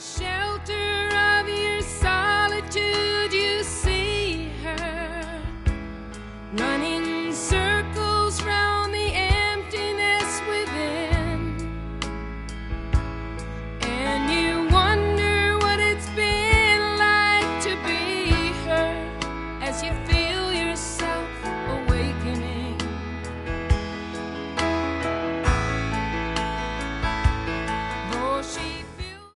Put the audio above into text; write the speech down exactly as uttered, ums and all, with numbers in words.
shelter of your solitude, you see her running circles round